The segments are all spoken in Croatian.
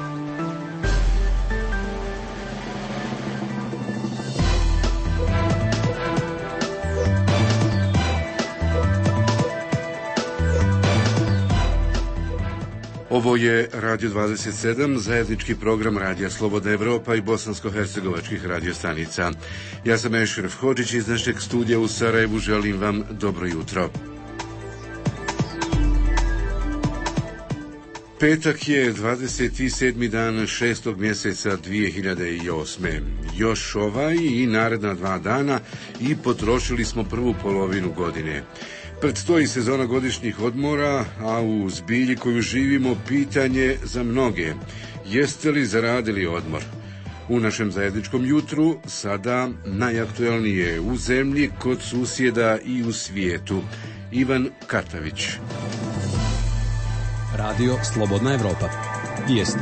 Ovo je Radio 27, zajednički program Radija Slobodna Evropa i bosansko-hercegovačkih radiostanica. Ja sam Ešref Hodžić iz našeg studija u Sarajevu, želim vam dobro jutro. Petak je 27. dan 6. mjeseca 2008. Još ovaj i naredna 2 dana i potrošili smo prvu polovinu godine. Predstoji sezona godišnjih odmora, a u zbilji koju živimo pitanje za mnoge. Jeste li zaradili odmor? U našem zajedničkom jutru sada najaktuelnije u zemlji, kod susjeda i u svijetu. Ivan Katavić. Radio Slobodna Evropa. Vijesti.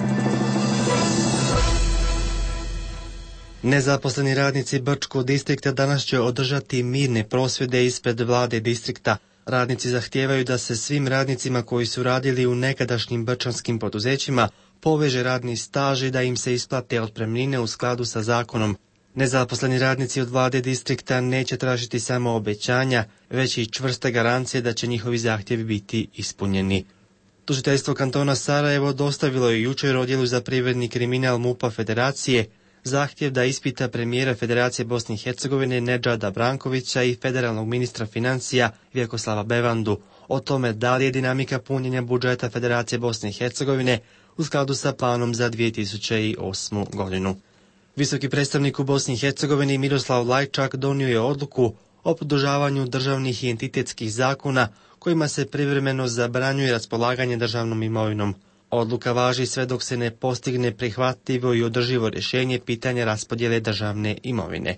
Nezaposleni radnici Brčkog distrikta danas će održati mirne prosvjede ispred vlade distrikta. Radnici zahtijevaju da se svim radnicima koji su radili u nekadašnjim brčanskim poduzećima poveže radni staž i da im se isplate otpremnine u skladu sa zakonom. Nezaposleni radnici od vlade distrikta neće tražiti samo obećanja, već i čvrste garancije da će njihovi zahtjevi biti ispunjeni. Tužiteljstvo kantona Sarajevo dostavilo je jučer odjelu za privredni kriminal MUP-a Federacije zahtjev da ispita premijera Federacije Bosne i Hercegovine Nedžada Brankovića i federalnog ministra financija Vjekoslava Bevandu o tome da li je dinamika punjenja budžeta Federacije Bosne i Hercegovine u skladu sa planom za 2008. godinu. Visoki predstavnik u Bosni i Hercegovini Miroslav Lajčak donio je odluku o produžavanju državnih i entitetskih zakona kojima se privremeno zabranjuje raspolaganje državnom imovinom. Odluka važi sve dok se ne postigne prihvatljivo i održivo rješenje pitanja raspodjele državne imovine.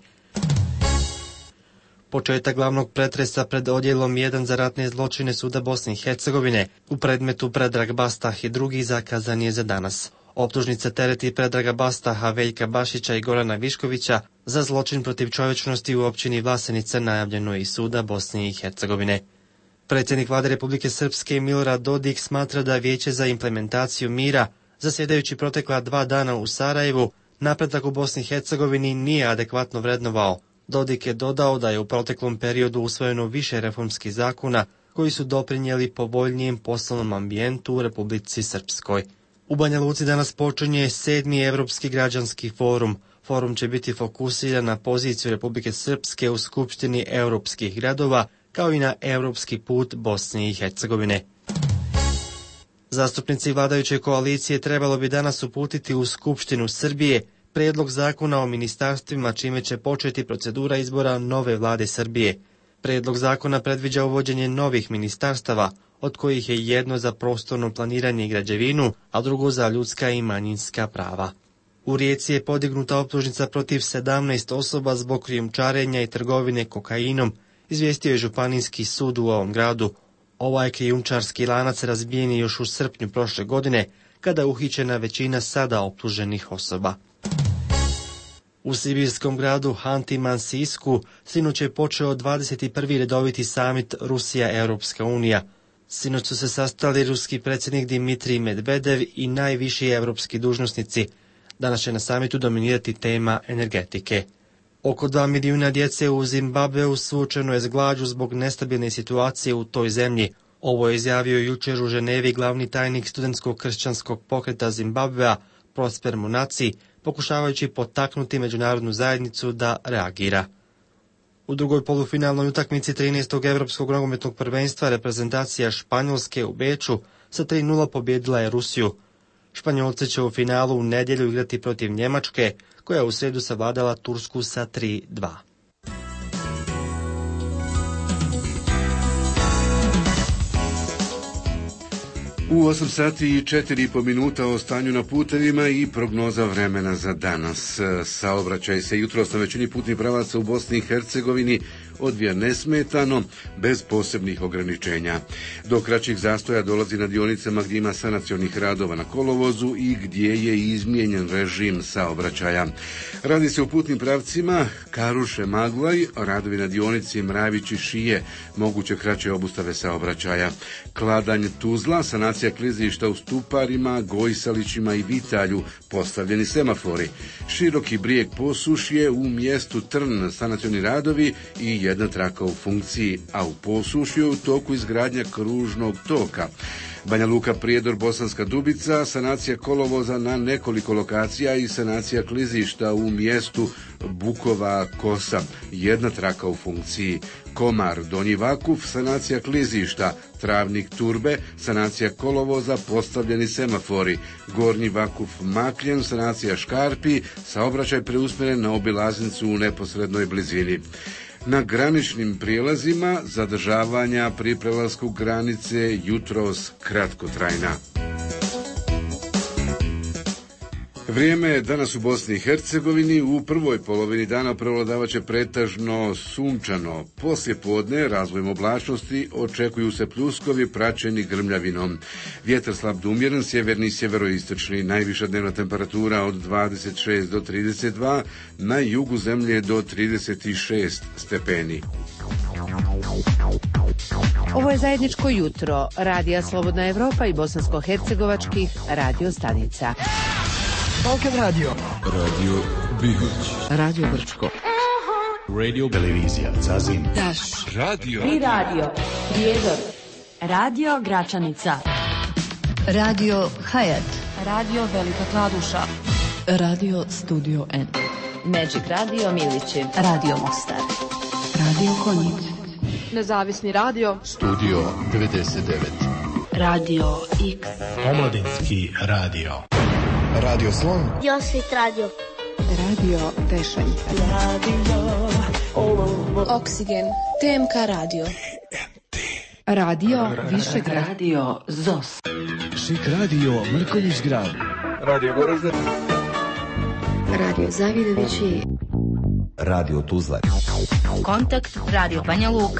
Početak glavnog pretresa pred odjelom 1 za ratne zločine Suda Bosne i Hercegovine u predmetu Predrag Bastah i drugi zakazan je za danas. Optužnica tereti Predraga Bastaha, Veljka Bašića i Gorana Viškovića za zločin protiv čovječnosti u općini Vlasenica najavljeno je iz Suda Bosne i Hercegovine. Predsjednik vlade Republike Srpske Milorad Dodik smatra da Vijeće za implementaciju mira, zasjedajući protekla 2 dana u Sarajevu, napredak u Bosni i Hercegovini nije adekvatno vrednovao. Dodik je dodao da je u proteklom periodu usvojeno više reformskih zakona koji su doprinijeli povoljnijem poslovnom ambijentu u Republici Srpskoj. U Banja Luci danas počinje 7. Evropski građanski forum. Forum će biti fokusiran na poziciju Republike Srpske u Skupštini europskih gradova, kao i na europski put Bosne i Hercegovine. Zastupnici vladajuće koalicije trebalo bi danas uputiti u Skupštinu Srbije prijedlog zakona o ministarstvima, čime će početi procedura izbora nove vlade Srbije. Prijedlog zakona predviđa uvođenje novih ministarstava, od kojih je jedno za prostorno planiranje i građevinu, a drugo za ljudska i manjinska prava. U Rijeci je podignuta optužnica protiv 17 osoba zbog krijumčarenja i trgovine kokainom, izvijestio je Županijski sud u ovom gradu. Ovaj krijumčarski lanac razbijen je još u srpnju prošle godine, kada je uhićena većina sada optuženih osoba. U sibirskom gradu Hanti-Mansijsku sinoć je počeo 21. redoviti samit Rusija-Europska unija. Sinoć su se sastali ruski predsjednik Dimitrij Medvedev i najviši europski dužnosnici. Danas će na samitu dominirati tema energetike. Oko 2 milijuna djece u Zimbabveu suočeno je s glađu zbog nestabilne situacije u toj zemlji. Ovo je izjavio jučer u Ženevi glavni tajnik studentskog kršćanskog pokreta Zimbabvea Prosper Munaci, pokušavajući potaknuti međunarodnu zajednicu da reagira. U drugoj polufinalnoj utakmici 13. Evropskog nogometnog prvenstva reprezentacija Španjolske u Beču sa 3:0 pobijedila je Rusiju. Španjolci će u finalu u nedjelju igrati protiv Njemačke, koja je u srijedu savladala Tursku sa 3:2. U 8 sati i 4,5 minuta o stanju na putevima i prognoza vremena za danas. Saobraćaj se jutros na većini putnih pravaca u Bosni i Hercegovini odvija nesmetano, bez posebnih ograničenja. Do kraćih zastoja dolazi na dionicama gdje ima sanacionih radova na kolovozu i gdje je izmijenjen režim saobraćaja. Radi se o putnim pravcima Karuše-Maglaj, radovi na dionici Mravići-Šije, moguće kraće obustave saobraćaja. Kladanj-Tuzla, sanacija klizišta u Stuparima, Gojsalićima i Vitalju, postavljeni semafori. Široki Brijeg Posušje, u mjestu Trn, sanacioni radovi i jedna traka u funkciji, a u Posušju u toku izgradnja kružnog toka. Banja Luka Prijedor, Bosanska Dubica, sanacija kolovoza na nekoliko lokacija i sanacija klizišta u mjestu Bukova Kosa, jedna traka u funkciji. Komar, Donji Vakuf, sanacija klizišta. Travnik Turbe, sanacija kolovoza, postavljeni semafori. Gornji Vakuf Makljen, sanacija škarpi, saobraćaj preusmjeren na obilaznicu u neposrednoj blizini. Na graničnim prijelazima zadržavanja pri prelasku granice jutros kratkotrajna. Vrijeme je danas u Bosni i Hercegovini. U prvoj polovini dana prevladavaće pretežno sunčano. Poslije podne razvojem oblačnosti očekuju se pljuskovi praćeni grmljavinom. Vjetar slab do umjeren, sjeverni i sjeveroistočni. Najviša dnevna temperatura od 26 do 32, na jugu zemlje do 36 stepeni. Ovo je zajedničko jutro Radija Slobodna Evropa i bosansko-hercegovačkih radio stanica. Balkan Radio. Radio Bihać. Radio Brčko. Radio Televizija Zazin. Daš. Radio. Tri radio. Prijedor. Radio Gračanica. Radio Hayat. Radio Velika Kladuša. Radio Studio N. Magic Radio Milići. Radio Mostar. Radio Konjic. Nezavisni radio. Studio 99. Radio X. Omladinski radio. Radio Slon. Josvit radio. Radio Tešanj. Radio Oksigen. TMK radio. Radio Višegrad. Radio ZOS. Šik radio Mrkonjić Grad. Radio Goražde. Radio Zavidovići. Radio Tuzla. Kontakt Radio Banja Luka.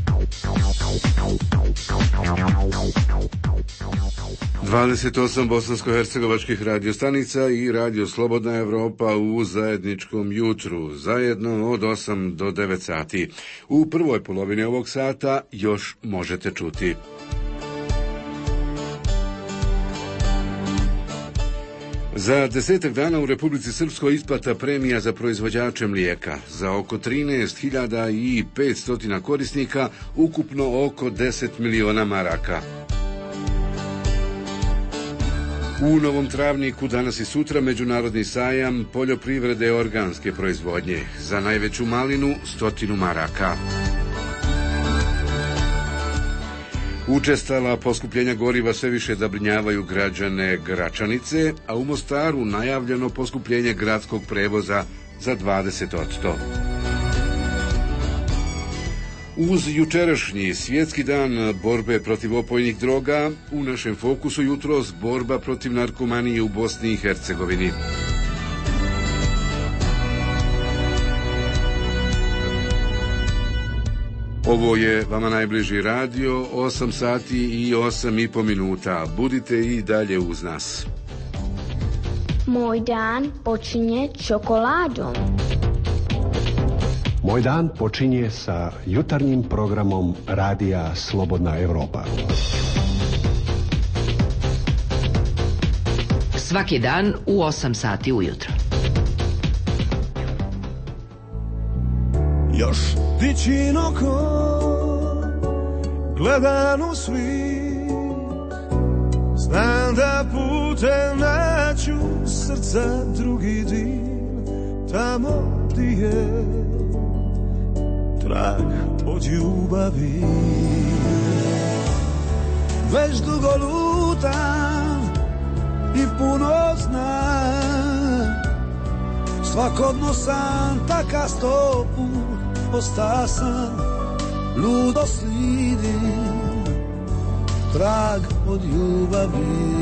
Dvadeset osam bosansko-hercegovačkih radiostanica i Radio Slobodna Evropa u zajedničkom jutru, zajedno od 8 do 9 sati. U prvoj polovini ovog sata još možete čuti. Za 10 dana u Republici Srpskoj isplata premija za proizvođače mlijeka. Za oko 13.500 korisnika, ukupno oko 10 miliona maraka. U Novom Travniku danas i sutra međunarodni sajam poljoprivrede organske proizvodnje. Za najveću malinu 100 maraka. Učestala poskupljenja goriva sve više zabrinjavaju građane Gračanice, a u Mostaru najavljeno poskupljenje gradskog prevoza za 20%. Uz jučerašnji svjetski dan borbe protiv opojnih droga, u našem fokusu jutros borba protiv narkomanije u Bosni i Hercegovini. Ovo je vama najbliži radio, 8 sati i 8,5 minuta. Budite i dalje uz nas. Moj dan počinje čokoladom. Moj dan počinje sa jutarnjim programom Radija Slobodna Evropa. Svaki dan u 8 sati ujutro. Još dići oko, gledam u svijet, znam da putem naću srca drugi dim, tamo di je trag od ljubavi. Već dugo lutam i puno znam, svakodno sam taka stopu, ostao sam, ludo slidim trag od ljubavi.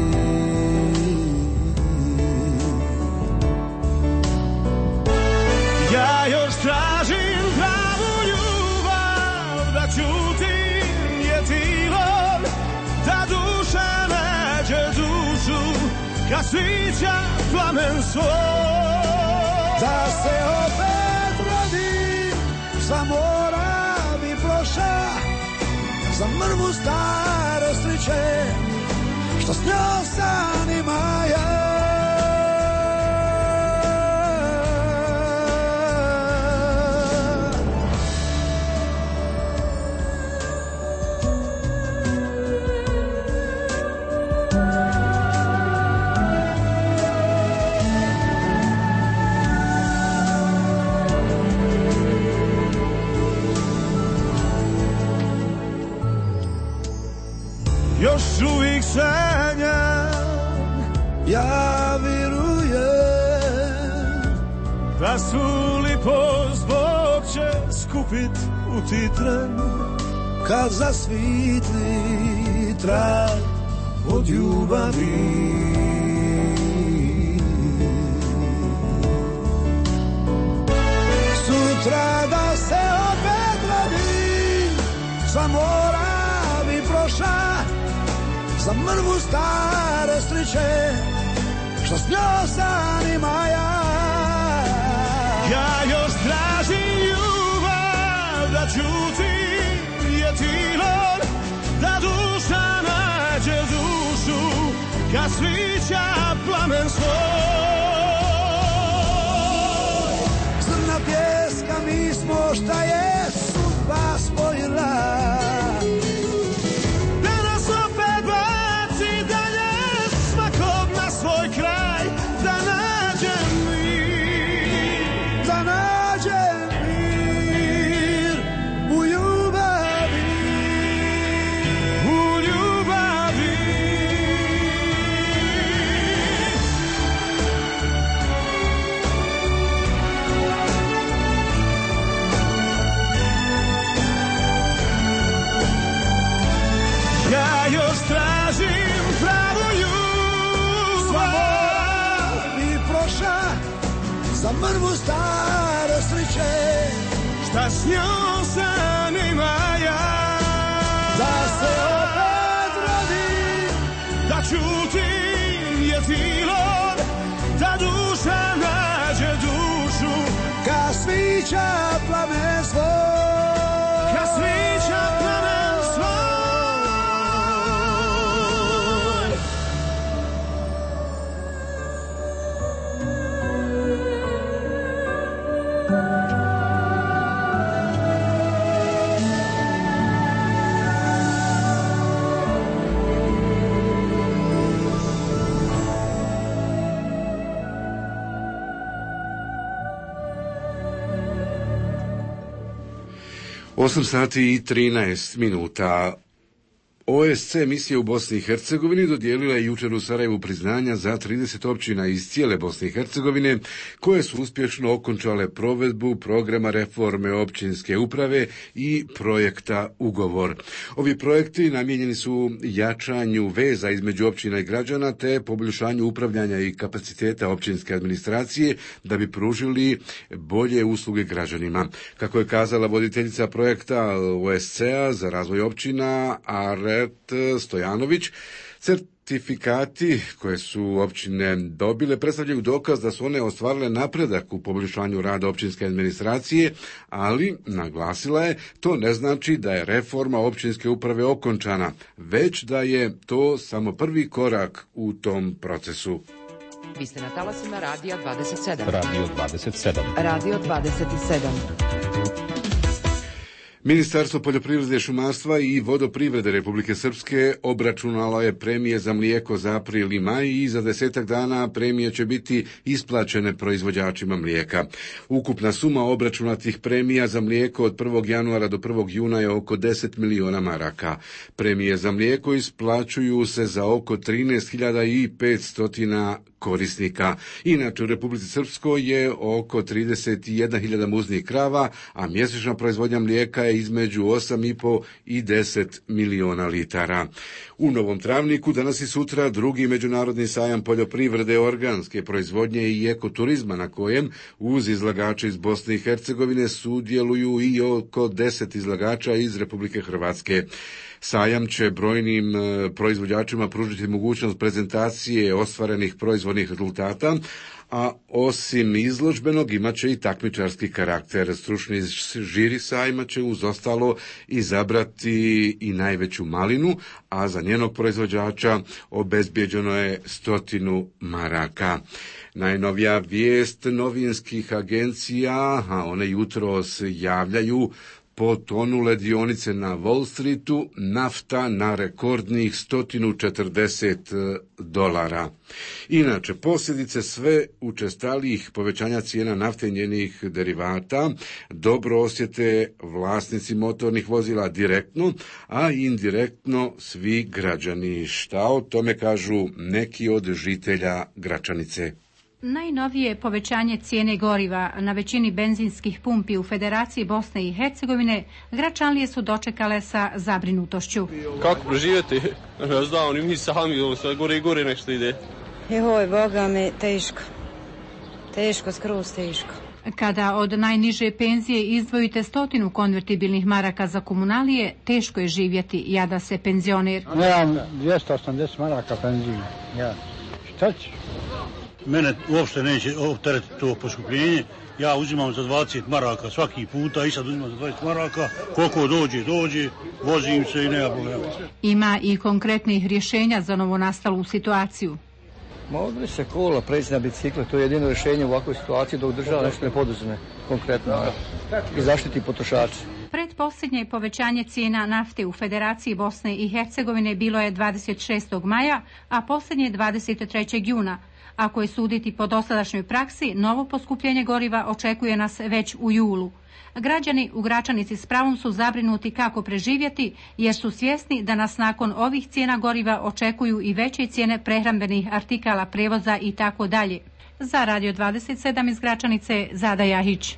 Ja još tražim pravu ljubav, kad svića plamen svoj. Da se opet rodim, sa mora bi proša, za mrvu starost riče, što s njom sanima ja. Još uvijek sanjam, ja vjerujem da svu lipost Bog će skupit u titren, kad zasvitli trag od ljubavi. Sutra da se opet rodim, sa mora bi proša, za mrvu starost riče, što s njom sanima ja. Ja još tražim ljubav, da čutim je tilor, da duša nađe dušu, kad svića plamen svoj. Zrna pjeska mi smo, šta je sudba spojila, svoj kraj, da nađem mir, da nađem mir u ljubavi, u ljubavi. Ja još tražim pravu za mrvu starost riče, šta s njom sanima ja. Da se opet rodim, da čutim je tilor, da duša nađe dušu, kad svića plamen svoj, kad svića plamen svoj. Osam sati i 13 minuta. OSC misija u Bosni i Hercegovini dodijelila je jučer u Sarajevu priznanja za 30 općina iz cijele Bosne i Hercegovine koje su uspješno okončale provedbu programa reforme općinske uprave i projekta Ugovor. Ovi projekti namijenjeni su jačanju veza između općina i građana te poboljšanju upravljanja i kapaciteta općinske administracije da bi pružili bolje usluge građanima. Kako je kazala voditeljica projekta OSC-a za razvoj općina Aret Stojanović, certifikati koje su općine dobile predstavljaju dokaz da su one ostvarile napredak u poboljšanju rada općinske administracije, ali, naglasila je, to ne znači da je reforma općinske uprave okončana, već da je to samo prvi korak u tom procesu. Vi ste na talasima Radija 27. Radio 27. Radio 27. Ministarstvo poljoprivrede, šumarstva i vodoprivrede Republike Srpske obračunalo je premije za mlijeko za april i maj i za 10 dana premije će biti isplaćene proizvođačima mlijeka. Ukupna suma obračunatih premija za mlijeko od 1. januara do 1. juna je oko 10 miliona maraka. Premije za mlijeko isplaćuju se za oko 13.500 korisnika. Inače, u Republici Srpskoj je oko 31.000 muznih krava, a mjesečna proizvodnja mlijeka je između 8,5 i 10 miliona litara. U Novom Travniku danas i sutra drugi međunarodni sajam poljoprivrede, organske proizvodnje i ekoturizma, na kojem uz izlagače iz Bosne i Hercegovine sudjeluju i oko 10 izlagača iz Republike Hrvatske. Sajam će brojnim proizvođačima pružiti mogućnost prezentacije ostvarenih proizvodnih rezultata, a osim izložbenog imat će i takmičarski karakter. Stručni žiri sajma će uz ostalo izabrati i najveću malinu, a za njenog proizvođača obezbijeđeno je 100 maraka. Najnovija vijest novinskih agencija, a one jutros javljaju, potonule dionice na Wall Streetu, nafta na rekordnih $140. Inače, posljedice sve učestalijih povećanja cijena nafte i njenih derivata dobro osjete vlasnici motornih vozila direktno, a indirektno svi građani. Šta o tome kažu neki od žitelja Gračanice? Najnovije povećanje cijene goriva na većini benzinskih pumpi u Federaciji Bosne i Hercegovine Gračanlije su dočekale sa zabrinutošću. Kako preživjeti? Ja znam, ni mi sami, sve gore i gore nešto ide. Joj, Boga me, teško. Teško, skroz teško. Kada od najniže penzije izdvojite 100 konvertibilnih maraka za komunalije, teško je živjeti, jada se penzioner. Nemam 280 maraka penzije. Ja. Šta ću? Mene uopšte neće opteretiti to poskupljenje. Ja uzimam za 20 maraka svaki puta i sad uzimam za 20 maraka. Koliko dođe, vozim se i nema problema. Ima i konkretnih rješenja za novonastalu situaciju. Mogli se kola preći na bicikle, to je jedino rješenje u ovakvoj situaciji dok država nešto ne poduzme konkretno i zaštiti potrošače. Predposljednje povećanje cijena nafte u Federaciji Bosne i Hercegovine bilo je 26. maja, a posljednje 23. juna. Ako je suditi po dosadašnjoj praksi, novo poskupljenje goriva očekuje nas već u julu. Građani u Gračanici s pravom su zabrinuti kako preživjeti, jer su svjesni da nas nakon ovih cijena goriva očekuju i veće cijene prehrambenih artikala, prevoza i tako dalje. Za Radio 27 iz Gračanice, Zada Jahić.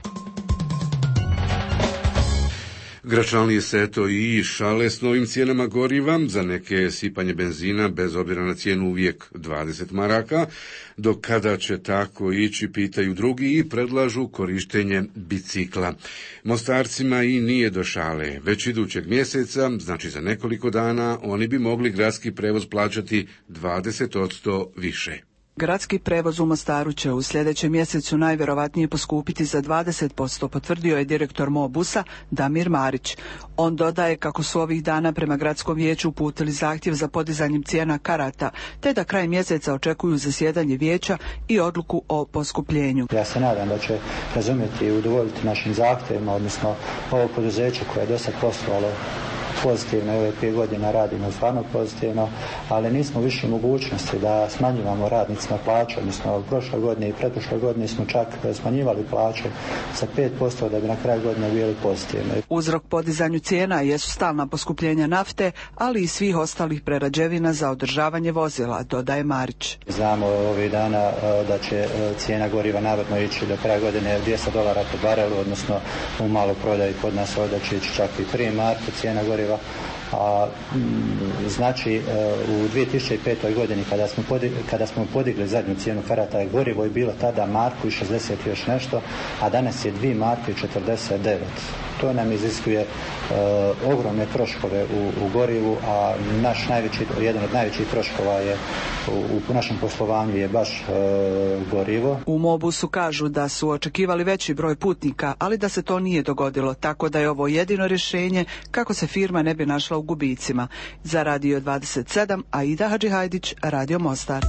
Gračanlije se eto i šale s novim cijenama goriva, za neke sipanje benzina bez obzira na cijenu uvijek 20 maraka, do kada će tako ići pitaju drugi i predlažu korištenje bicikla. Mostarcima i nije do šale, već idućeg mjeseca, znači za nekoliko dana, oni bi mogli gradski prevoz plaćati 20% više. Gradski prevoz u Mostaru će u sljedećem mjesecu najvjerovatnije poskupiti za 20%, potvrdio je direktor Mobusa Damir Marić. On dodaje kako su ovih dana prema gradskom vijeću uputili zahtjev za podizanjem cijena karata, te da kraj mjeseca očekuju zasjedanje vijeća i odluku o poskupljenju. Ja se nadam da će razumjeti i udovoljiti našim zahtjevima, odnosno ovo poduzeće koje je dosta poslovalo pozitivno, ove 5 godine radimo stvarno pozitivno, ali nismo više mogućnosti da smanjivamo radnicima plaće, odnosno prošle godine i pretprošle godine smo čak smanjivali plaće sa 5% da bi na kraju godine bili pozitivni. Uzrok podizanju cijena jesu stalna poskupljenja nafte, ali i svih ostalih prerađevina za održavanje vozila, dodaje Marić. Znamo ovih dana da će cijena goriva navodno ići do kraja godine $200 po barelu, odnosno u maloj prodaji kod nas ovdje će ići čak i 3 marke cijena goriva. A znači u 2005. godini kada smo podigli zadnju cijenu karata, gorivo je bilo tada marku i 60 još nešto, a danas je 2 marke i 49. To nam iziskuje ogromne troškove u gorivu, a jedan od najvećih troškova je u našem poslovanju je baš gorivo. U Mobusu kažu da su očekivali veći broj putnika, ali da se to nije dogodilo, tako da je ovo jedino rješenje kako se firma ne bi našla u gubicima. Za Radio 27, Aida Hadžihajdić, Radio Mostar.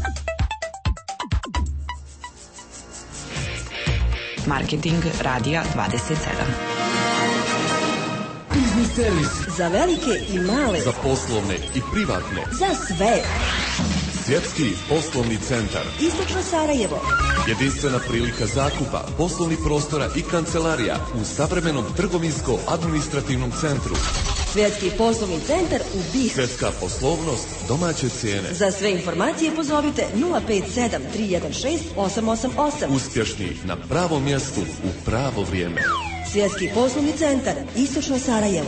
Marketing Radija 27. Biznis servis. Za velike i male. Za poslovne i privatne. Za sve. Svjetski poslovni centar. Istočno Sarajevo. Jedinstvena prilika zakupa, poslovnih prostora i kancelarija u savremenom trgovinsko-administrativnom centru. Svjetski poslovni centar u Bih. Svjetska poslovnost, domaće cijene. Za sve informacije pozovite 057 316 888. Uspješni na pravom mjestu u pravo vrijeme. Svjetski poslovni centar, Istočno Sarajevo.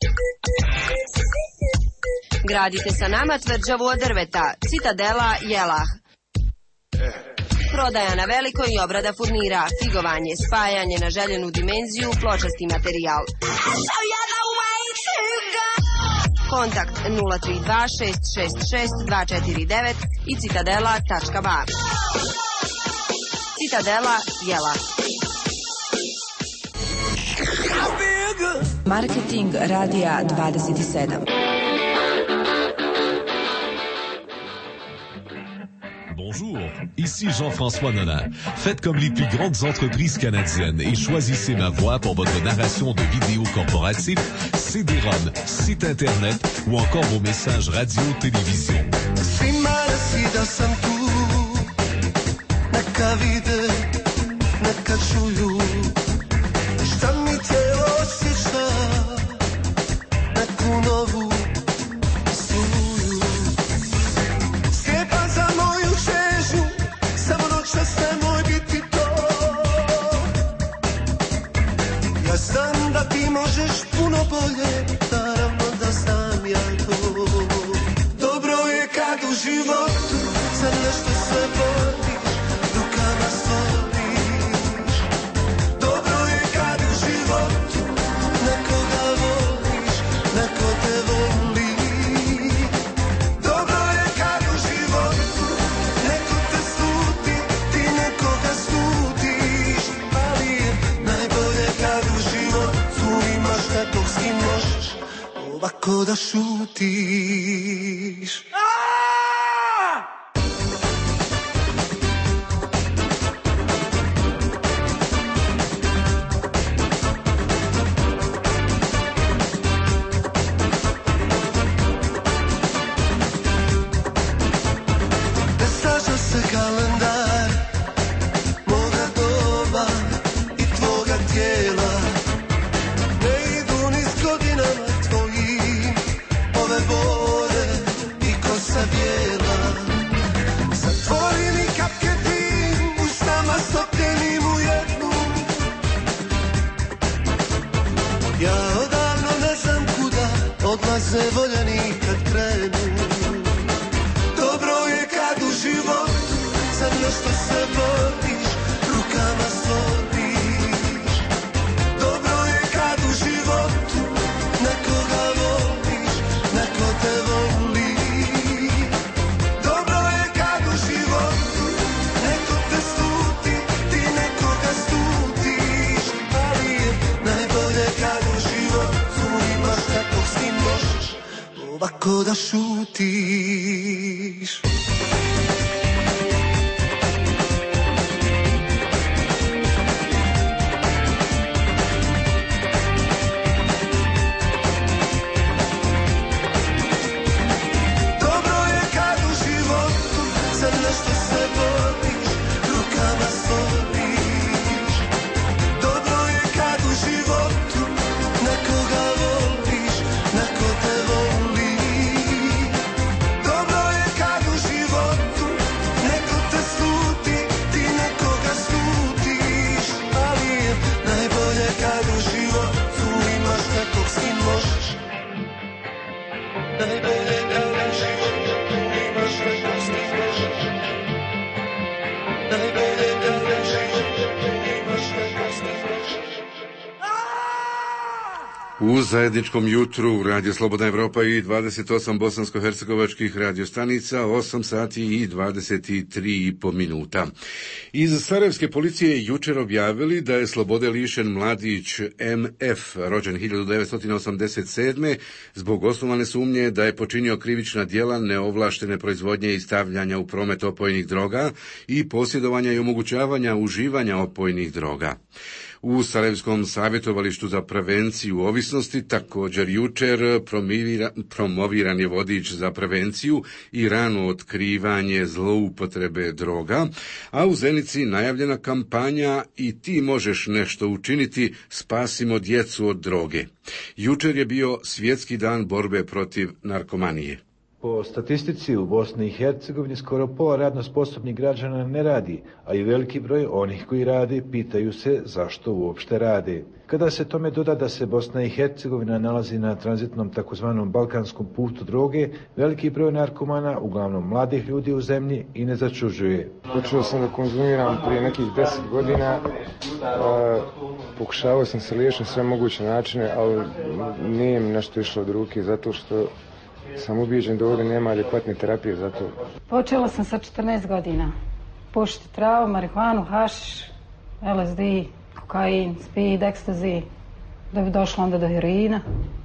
Gradite sa nama tvrđavu od drveta, Citadela, Jelah. Prodaja na veliko i obrada furnira, figovanje, spajanje na željenu dimenziju, pločasti materijal. Kontakt 032 666 249 i citadela.ba. Citadela Jela. Marketing radija 27. Bonjour, ici Jean-François Nonin. Faites comme les plus grandes entreprises canadiennes et choisissez ma voix pour votre narration de vidéos corporatives, CD-ROM, site internet ou encore vos messages radio-télévision. Svima da si da sam tu, neka vide, neka čuju, šta mi te osjeća, neku novu struju. Slijepa za moju čežnju, samo noćas nemoj biti to. Ja znam da ti možeš puno bolje, naravno da znam ja to. Dobro je kad u životu za nešto se boriš, rukama stvoriš. Dobro je kad u životu nekoga voliš, neko te voli. Dobro je kad u životu neko te sluti, ti nekoga slutiš. Ali je najbolje kad u životu imaš nekog s kim možeš ovako da šutiš. Ne slažu se kalendar moga doba i tvoga tijela. Ne idu ni s godinama tvojim ove bore i kosa bijela. Zatvori mi kapke tim, usnama stopljenim u jednu. Ja odavno ne znam kuda odlaze voljeni kad krenu. Dobro je kad u životu za nešto se boriš, rukama stvoriš. Dobro je kad u životu nekoga voliš, neko te voli. Dobro je kad u životu neko te sluti, ti nekoga slutiš. Ali je najbolje kad u životu imaš nekog s kim možeš ovako da šutiš. Dobro je kad u životu za nešto se boriš, rukama stvoriš. Dobro je kad u životu nekoga voliš, neko te voli. Dobro je kad u životu neko te sluti, ti nekoga slutiš. Ali je najbolje kad u životu imaš nekog s kim možeš. Najbolje kad u životu imaš nekog s kim možeš. Najbolje kad u životu imaš nekog s kim možeš. U zajedničkom jutru Radio Slobodna Evropa i 28 bosansko-hercegovačkih radiostanica, 8 sati i 23,5 minuta. Iz Sarajevske policije jučer objavili da je slobode lišen mladić MF, rođen 1987. zbog osnovane sumnje da je počinio krivična djela neovlaštene proizvodnje i stavljanja u promet opojnih droga i posjedovanja i omogućavanja uživanja opojnih droga. U Sarajevskom savjetovalištu za prevenciju ovisnosti također jučer promoviran je vodič za prevenciju i rano otkrivanje zloupotrebe droga, a u Zenici najavljena kampanja I ti možeš nešto učiniti, spasimo djecu od droge. Jučer je bio svjetski dan borbe protiv narkomanije. Po statistici u Bosni i Hercegovini skoro pola radno sposobnih građana ne radi, a i veliki broj onih koji rade pitaju se zašto uopšte rade. Kada se tome doda da se Bosna i Hercegovina nalazi na tranzitnom takozvanom balkanskom putu droge, veliki broj narkomana, uglavnom mladih ljudi u zemlji, i ne začuđuje. Počeo sam da konzumiram prije nekih 10 godina, pokušavao sam se liječiti na sve moguće načine, ali nije mi nešto išlo od ruke zato što sam ubijeđen da ovdje nema adekvatne terapije za to. Počela sam sa 14 godina. Pušiti travu, marihuanu, hašiš, LSD, kokain, speed, ekstazi, da bi došla onda do heroina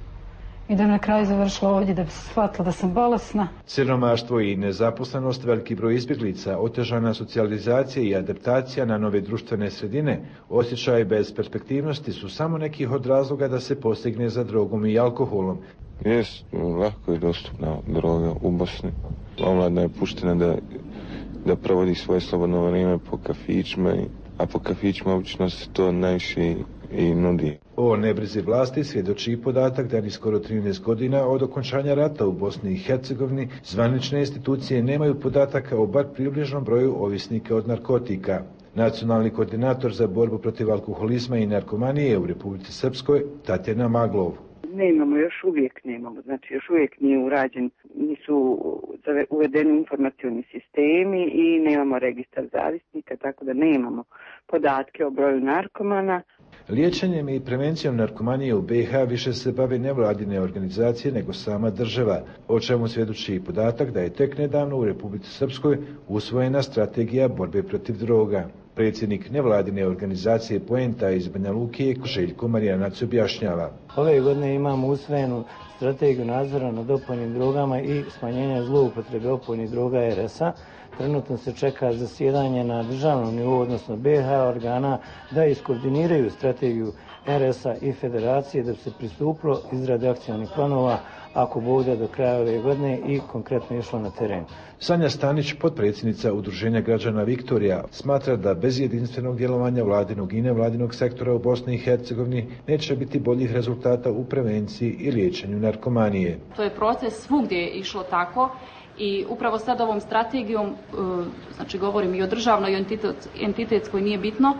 i da bi na kraju završila ovdje da bi se shvatila da sam bolesna. Siromaštvo i nezaposlenost, veliki broj izbjeglica, otežana socijalizacija i adaptacija na nove društvene sredine, osjećaj bez perspektivnosti su samo neki od razloga da se postigne za drogom i alkoholom. Jest, lako je dostupna droga u Bosni. Omladna je puštena da provodi svoje slobodno vrijeme po kafićima, a po kafićima obično se to najviše i nudi. O nebrizi vlasti svjedoči i podatak da ni skoro 13 godina od okončanja rata u Bosni i Hercegovini zvanične institucije nemaju podataka o bar približnom broju ovisnika od narkotika. Nacionalni koordinator za borbu protiv alkoholizma i narkomanije u Republici Srpskoj, Tatjana Maglov. Nemamo, još uvijek nemamo, znači još uvijek nije urađen, nisu uvedeni informacioni sistemi i nemamo registar zavisnika, tako da nemamo podatke o broju narkomana. Liječenjem i prevencijom narkomanije u BiH više se bave nevladine organizacije nego sama država, o čemu svjedoči i podatak da je tek nedavno u Republici Srpskoj usvojena strategija borbe protiv droga. Predsjednik nevladine organizacije Poenta iz Banja Luke, Željko Marijanac, objašnjava. Ove godine imamo usvojenu strategiju nadzora nad opojnim drogama i smanjenja zloupotrebe opojnih droga RS-a. Trenutno se čeka zasjedanje na državnom nivou, odnosno BiH organa, da iskoordiniraju strategiju RS-a i federacije da bi se pristupilo izrade akcionih planova ako bude do kraja ove godine i konkretno išlo na teren. Sanja Stanić, potpredsjednica Udruženja građana Viktorija, smatra da bez jedinstvenog djelovanja vladinog i nevladinog sektora u Bosni i Hercegovini neće biti boljih rezultata u prevenciji i liječenju narkomanije. To je proces svugdje išlo tako i upravo sad ovom strategijom, znači govorim i o državnoj i entitetskoj, nije bitno,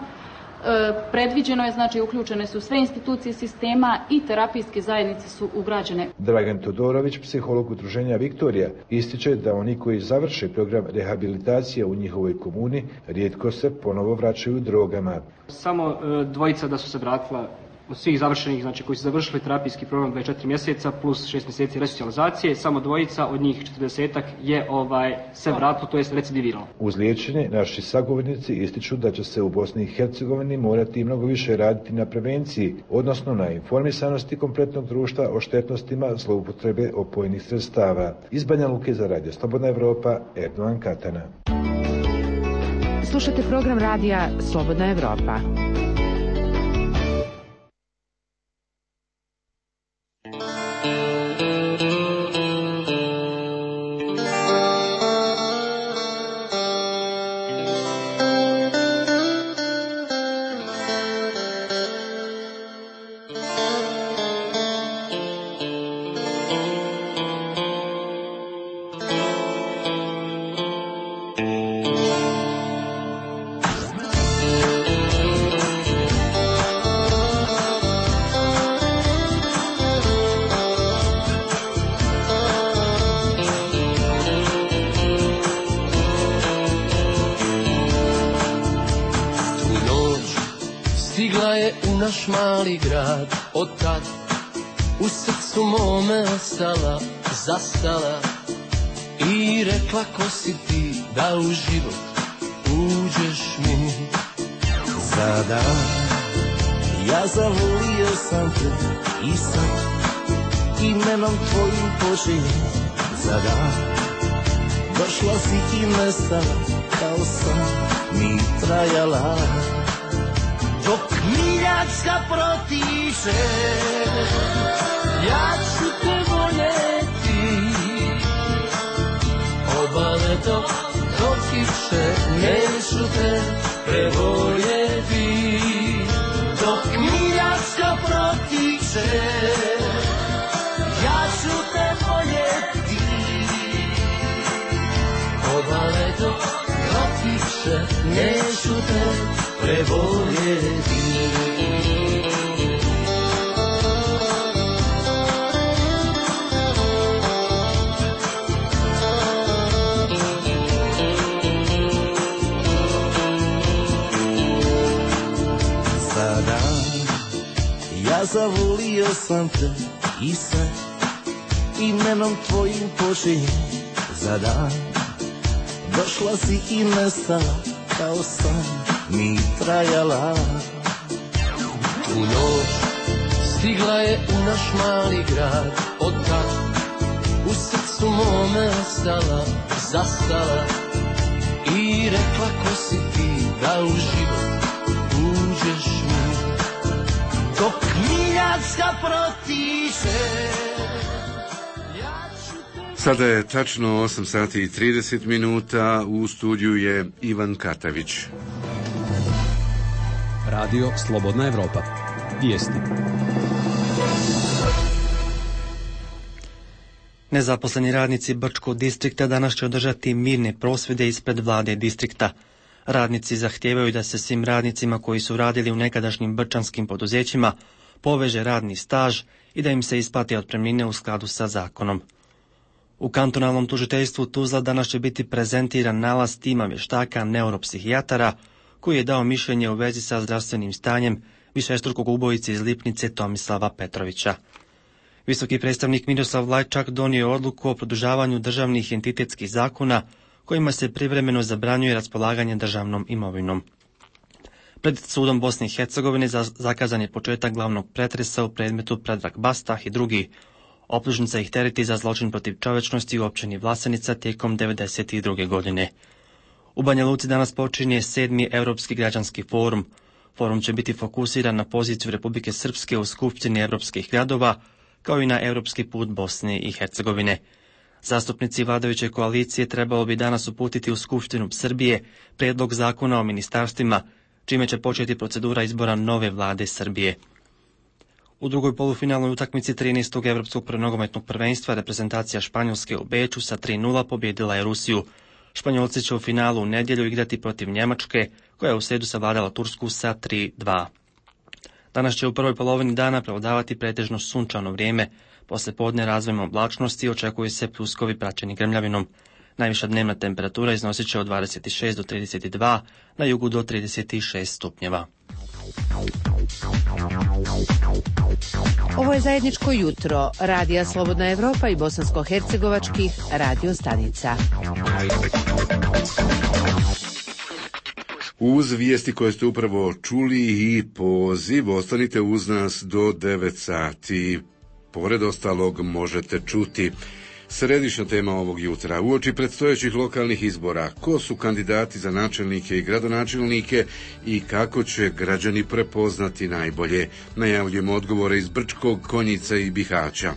predviđeno je, znači uključene su sve institucije sistema i terapijske zajednice su ugrađene. Dragan Todorović, psiholog Udruženja Viktorija, ističe da oni koji završe program rehabilitacije u njihovoj komuni rijetko se ponovo vraćaju drogama. Samo dvojica da su se vratila od svih završenih, znači koji su završili terapijski program 24 mjeseca plus 6 mjeseci resocijalizacije, samo dvojica od njih 40-ak je se vratilo, to jest recidiviralo. Uz liječenje naši sagovornici ističu da će se u Bosni i Hercegovini morati mnogo više raditi na prevenciji, odnosno na informisanosti kompletnog društva o štetnostima zloupotrebe opojnih sredstava. Iz Banja Luke za Radio Slobodna Evropa, Erdogan Katana. Slušate program radija Slobodna Evropa. Naš mali grad, od tad u srcu mome ostala, zastala i rekla ko si ti da u život uđeš mi. Za dan ja zavolio sam te i sad imenom tvojim poželjem. Za dan došla si i nestala, kao sam mi trajala. Dok miljačka protiče, ja ću te voljeti. Obale dok kiše, neću te prevoljeti. Dok miljačka protiče, ja ću te voljeti. dok protiče, neću te preboljeti. Sada ja zavolio sam te i sve imenom tvojim počinje za dan. Došla si i nestala kao san mi trajala. U noć stigla je u naš mali grad, od tad u srcu mome stala, zastala i rekla ko si ti da u život uđeš mi dok Miljacka protiče. Sada je tačno 8 sati i 30 minuta, u studiju je Ivan Katavić. Radio Slobodna Evropa. Vijesti. Nezaposleni radnici Brčkog distrikta danas će održati mirne prosvjede ispred vlade distrikta. Radnici zahtijevaju da se svim radnicima koji su radili u nekadašnjim brčanskim poduzećima poveže radni staž i da im se isplati otpremnine u skladu sa zakonom. U kantonalnom tužiteljstvu Tuzla danas će biti prezentiran nalaz tima vještaka neuropsihijatara koji je dao mišljenje u vezi sa zdravstvenim stanjem višestrukog ubojice iz Lipnice Tomislava Petrovića. Visoki predstavnik Miroslav Lajčak donio je odluku o produžavanju državnih entitetskih zakona kojima se privremeno zabranjuje raspolaganje državnom imovinom. Pred sudom Bosne i Hercegovine zakazan je početak glavnog pretresa u predmetu Predrag Bastah i drugi. Optužnica ih tereti za zločin protiv čovečnosti u općini Vlasenica tijekom 1992. godine. U Banja Luci danas počinje 7. Europski građanski forum. Forum će biti fokusiran na poziciju Republike Srpske u Skupštini europskih gradova, kao i na europski put Bosne i Hercegovine. Zastupnici vladajuće koalicije trebalo bi danas uputiti u Skupštinu Srbije prijedlog zakona o ministarstvima, čime će početi procedura izbora nove vlade Srbije. U drugoj polufinalnoj utakmici 13. Evropskog nogometnog prvenstva reprezentacija Španjolske u Beču sa 3:0 pobjedila je Rusiju. Španjolci će u finalu u nedjelju igrati protiv Njemačke, koja je u srijedu savladala Tursku sa 3:2. Danas će u prvoj polovini dana prevladavati pretežno sunčano vrijeme. Poslije podne razvojem oblačnosti očekuje se pljuskovi praćeni grmljavinom. Najviša dnevna temperatura iznosit će od 26 do 32, na jugu do 36 stupnjeva. Ovo je zajedničko jutro Radija Slobodna Evropa i bosansko-hercegovačkih radio stanica. Uz vijesti koje ste upravo čuli i poziv, ostanite uz nas do 9 sati. Pored ostalog možete čuti središnja tema ovog jutra. Uoči predstojećih lokalnih izbora, ko su kandidati za načelnike i gradonačelnike i kako će građani prepoznati najbolje. Najavljujemo odgovore iz Brčkog, Konjica i Bihaća.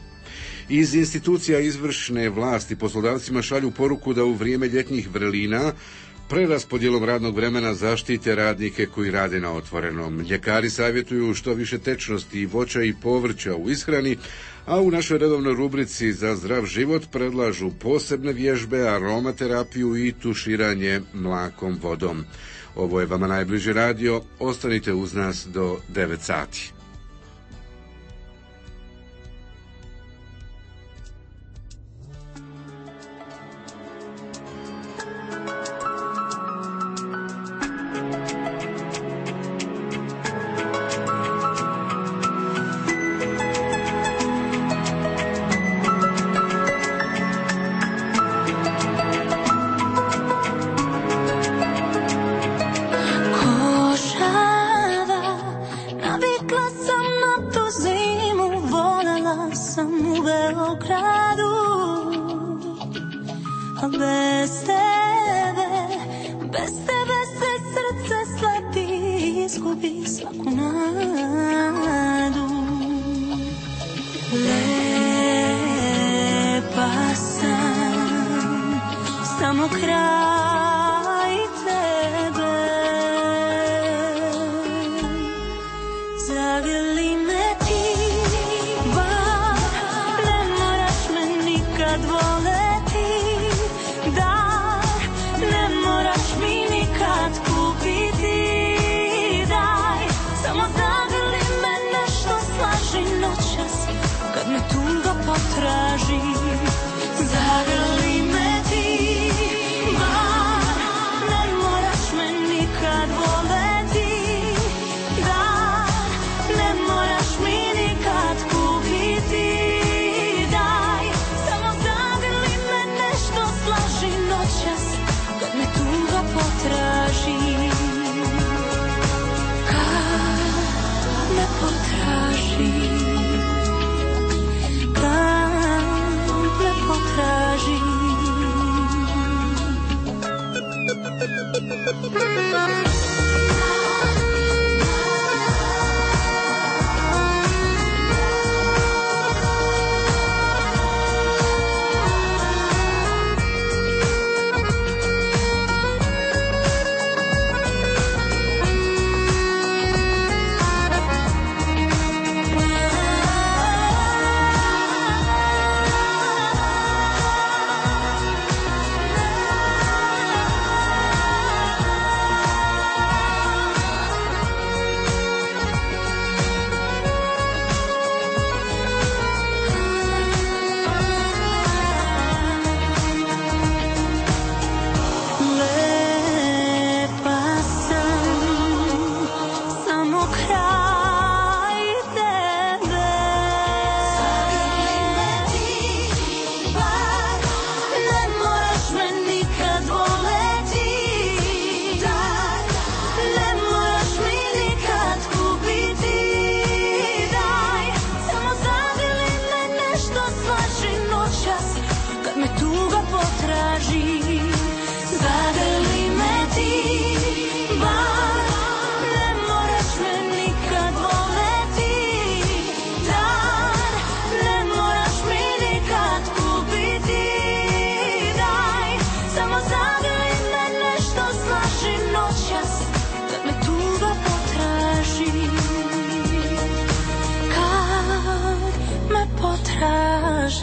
Iz institucija izvršne vlasti poslodavcima šalju poruku da u vrijeme ljetnih vrelina preraspodjelom radnog vremena zaštite radnike koji rade na otvorenom. Ljekari savjetuju što više tečnosti i voća i povrća u ishrani, a u našoj redovnoj rubrici za zdrav život predlažu posebne vježbe, aromaterapiju i tuširanje mlakom vodom. Ovo je vama najbliži radio, ostanite uz nas do 9 sati. Kad voleti, da ne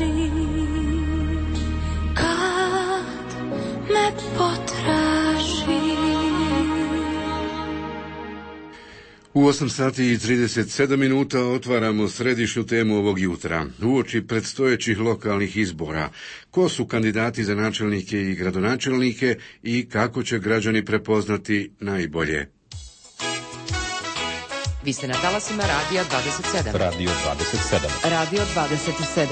traži, kad me potraži. U 8 sati i 37 minuta otvaramo središnju temu ovog jutra. Uoči predstojećih lokalnih izbora, ko su kandidati za načelnike i gradonačelnike i kako će građani prepoznati najbolje. Vi ste na talasima Radija 27. Radio 27. Radio 27.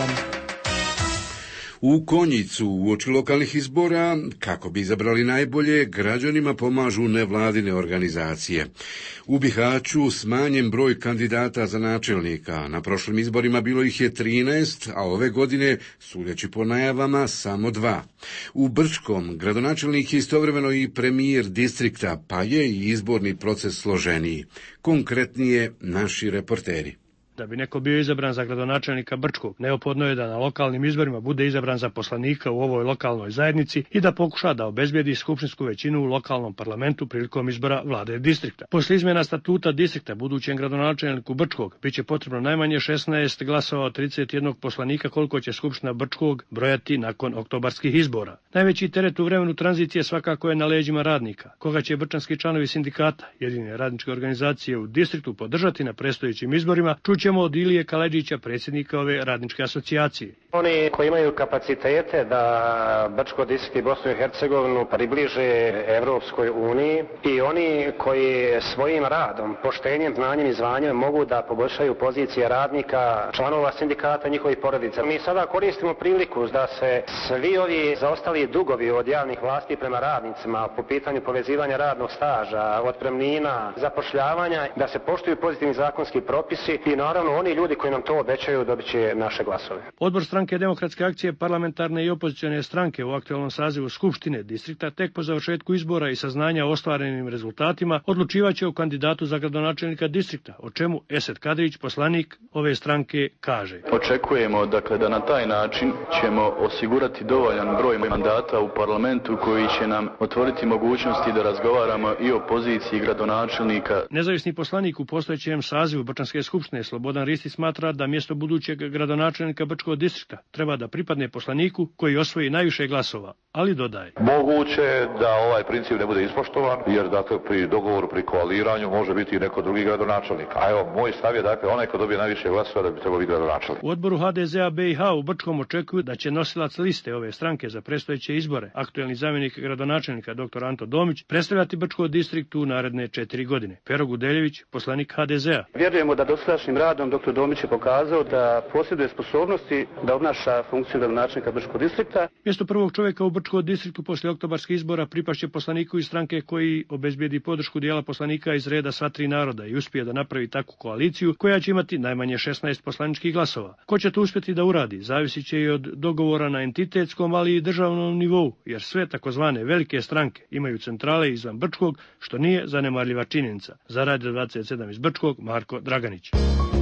U Konjicu uoči lokalnih izbora, kako bi izabrali najbolje, građanima pomažu nevladine organizacije. U Bihaću smanjen broj kandidata za načelnika. Na prošlim izborima bilo ih je 13, a ove godine, sudeći po najavama, samo 2. U Brčkom gradonačelnik je istovremeno i premijer distrikta, pa je i izborni proces složeniji. Konkretnije naši reporteri. Da bi neko bio izabran za gradonačelnika Brčkog, neophodno je da na lokalnim izborima bude izabran za poslanika u ovoj lokalnoj zajednici i da pokuša da obezbedi skupštinsku većinu u lokalnom parlamentu prilikom izbora vlade distrikta. Posle izmjena statuta distrikta budućem gradonačelniku Brčkog biće potrebno najmanje 16 glasova od 31 poslanika koliko će skupština Brčkog brojati nakon oktobarskih izbora. Najveći teret u vremenu tranzicije svakako je na leđima radnika, koga će brčanski članovi sindikata, jedine radničke organizacije u distriktu, podržati na predstojećim izborima, čućemo od Ilije Kaledžića, predsjednika ove radničke asocijacije. Oni koji imaju kapacitete da Brčko distrikt i Bosnu i Hercegovinu približe Evropskoj uniji i oni koji svojim radom, poštenjem, znanjem i zvanjem mogu da poboljšaju pozicije radnika, članova sindikata i njihovih porodica. Mi sada koristimo priliku da se svi ovi zaostali dugovi od javnih vlasti prema radnicima po pitanju povezivanja radnog staža, otpremnina, zapošljavanja, da se poštuju pozitivni zakonski propisi i naravno oni ljudi koji nam to obećaju dobit će naše glasove. Odbor Stranke demokratske akcije, parlamentarne i opozicione stranke u aktualnom sazivu Skupštine distrikta tek po završetku izbora i saznanja o ostvarenim rezultatima odlučivaće o kandidatu za gradonačelnika distrikta, o čemu Esed Kadrić, poslanik ove stranke, kaže. Očekujemo dakle da na taj način ćemo osigurati dovoljan broj mandata u parlamentu koji će nam otvoriti mogućnosti da razgovaramo i o poziciji gradonačelnika. Nezavisni poslanik u postojećem sazivu Brčanske skupštine Slobodan Ristić smatra da mjesto budućeg gradonačelnika Brčkog distrikta treba da pripadne poslaniku koji osvoji najviše glasova, ali dodaje. Moguće da ovaj princip ne bude ispoštovan, jer dakle pri dogovoru, pri koaliranju može biti i neko drugi gradonačelnik. A evo, moj stav je dakle onaj ko dobije najviše glasova da bi trebao biti gradonačelnik. U odboru HDZ-a BiH u Brčkom očekuju da će nosilac liste ove stranke za predstojeće izbore, aktuelni zamjenik gradonačelnika dr. Anto Domić, predstavljati Brčko distrikt u naredne 4 godine. Pero Gudeljević, poslanik HDZ-a. Vjerujemo da dosadašnjim radom dr. Domić je pokazao da posjeduje sposobnosti da obnaša funkciju gradonačelnika Brčkog distrikta. Mjesto prvog čovjeka u Brčkom distriktu poslije oktobarskih izbora pripašće poslaniku iz stranke koji obezbijedi podršku dijela poslanika iz reda sva 3 naroda i uspije da napravi takvu koaliciju koja će imati najmanje 16 poslaničkih glasova. Ko će to uspjeti da uradi, zavisit će i od dogovora na entitetskom, ali i državnom nivou, jer sve takozvane velike stranke imaju centrale izvan Brčkog, što nije zanemarljiva činjenica. Za Radio 27 iz Brčkog, Marko Draganić.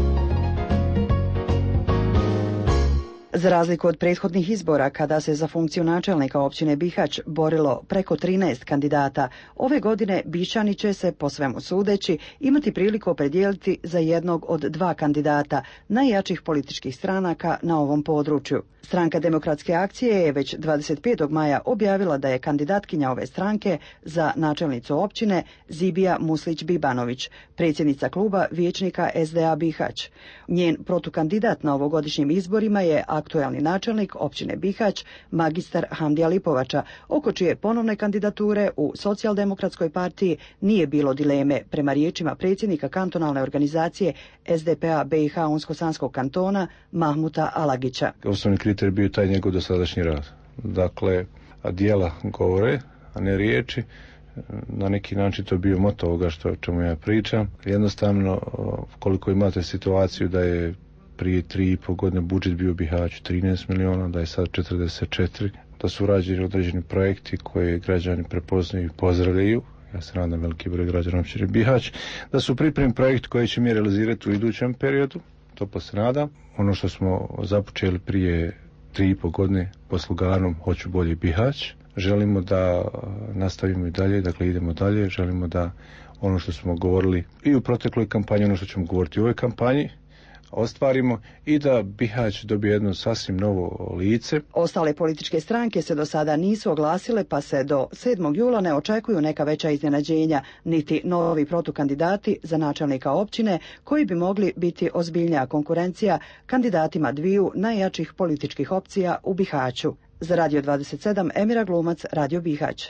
Za razliku od prethodnih izbora, kada se za funkciju načelnika općine Bihać borilo preko 13 kandidata, ove godine Bišćani će se, po svemu sudeći, imati priliku opredijeliti za jednog od 2 kandidata najjačih političkih stranaka na ovom području. Stranka demokratske akcije je već 25. maja objavila da je kandidatkinja ove stranke za načelnicu općine Zibija Muslić-Bibanović, predsjednica kluba vijećnika SDA Bihać. Njen protukandidat na ovogodišnjim izborima je aktualni načelnik općine Bihać, magistar Hamdija Lipovača, oko čije ponovne kandidature u Socijaldemokratskoj partiji nije bilo dileme, prema riječima predsjednika kantonalne organizacije SDP-a BiH Unsko-Sanskog kantona Mahmuta Alagića. Osnovni kriterij bio taj njegov dosadašnji rad. Dakle, djela govore, a ne riječi. Na neki način to je bio moto ovoga o čemu ja pričam. Jednostavno, koliko imate situaciju da je prije 3,5 godine budžet bio u Bihaću 13 miliona, da je sad 44, da su rađeni određeni projekti koje građani prepoznaju i pozdravljaju. Ja se nadam veliki broj građana općine Bihać, da su pripremni projekt koji će mi realizirati u idućem periodu, to se nadam. Ono što smo započeli prije 3,5 godine po sloganom Hoću bolji Bihać, želimo da nastavimo i dalje, dakle idemo dalje, želimo da ono što smo govorili i u protekloj kampanji, ono što ćemo govoriti u ovoj kampanji, ostvarimo i da Bihać dobije jedno sasvim novo lice. Ostale političke stranke se do sada nisu oglasile, pa se do 7. jula ne očekuju neka veća iznenađenja, niti novi protukandidati za načelnika općine koji bi mogli biti ozbiljnija konkurencija kandidatima dviju najjačih političkih opcija u Bihaću. Za Radio 27 Emira Glumac, Radio Bihać.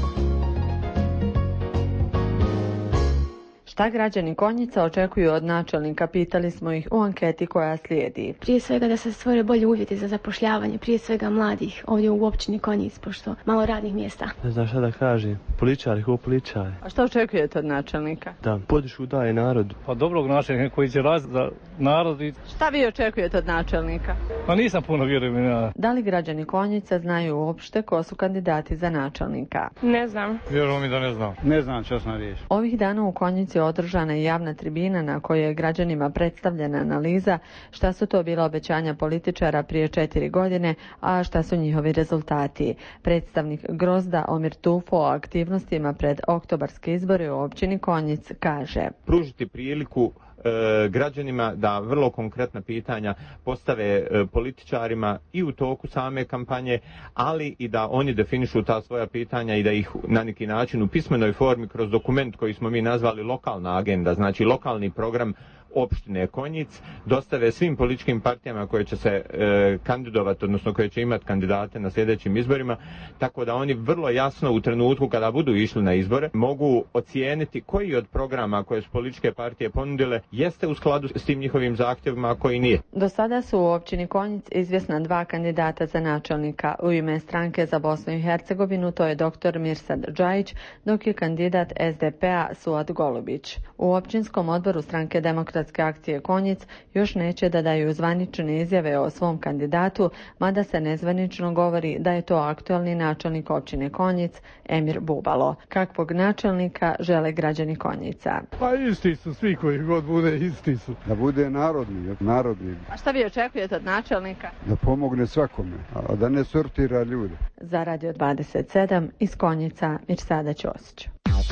Šta građani Konjica očekuju od načelnika, pitali smo ih u anketi koja slijedi. Prije svega da se stvore bolji uvjeti za zapošljavanje, prije svega mladih ovdje u općini Konjic, pošto malo radnih mjesta. Ne znam šta da kažem, političari ko političari. A što očekujete od načelnika? Da podršku daje narod. Pa dobrog načelnika koji će raditi za narod. Šta vi očekujete od načelnika? Pa nisam puno vjerujem. Da li građani Konjica znaju uopšte ko su kandidati za načelnika? Ne znam. Vjerujem mi da ne znam. Ne znam časna riječ. Ovih dana u Konjici održana je javna tribina na kojoj je građanima predstavljena analiza šta su to bila obećanja političara prije 4 godine, a šta su njihovi rezultati. Predstavnik Grozda Omir Tufo o aktivnostima pred oktobarske izbore u općini Konjic kaže: pružiti priliku građanima da vrlo konkretna pitanja postave političarima i u toku same kampanje, ali i da oni definišu ta svoja pitanja i da ih na neki način u pismenoj formi kroz dokument koji smo mi nazvali lokalna agenda, znači lokalni program opštine Konjic, dostave svim političkim partijama koje će se kandidovati, odnosno koje će imati kandidate na sljedećim izborima, tako da oni vrlo jasno u trenutku kada budu išli na izbore mogu ocijeniti koji od programa koje su političke partije ponudile jeste u skladu s tim njihovim zahtjevima, a koji nije. Do sada su u općini Konjic izvjesna 2 kandidata za načelnika. U ime stranke za Bosnu i Hercegovinu to je dr. Mirsad Džajić, dok je kandidat SDP-a Suad Golubić. U općinskom odboru stranke Demokratske akcije Konjic još neće da daju zvanične izjave o svom kandidatu, mada se nezvanično govori da je to aktualni načelnik općine Konjic, Emir Bubalo. Kakvog načelnika žele građani Konjica? Pa isti su, svi koji god bude, isti su. Da bude narodni. A šta vi očekujete od načelnika? Da pomogne svakome, a da ne sortira ljude. Za Radio 27 iz Konjica, Mirsada Ćosić.